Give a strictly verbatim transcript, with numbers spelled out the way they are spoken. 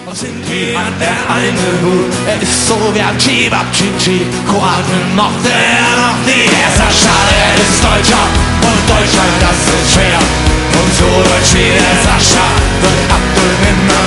Und Sinti hat der eine Hut, er ist so wie ein Chibab Chichi. Kroaten mochte er noch nie. Er ist schade, er ist Deutscher und Deutschland, das ist schwer. Und so deutsch wie der Sascha wird Abdul nimmer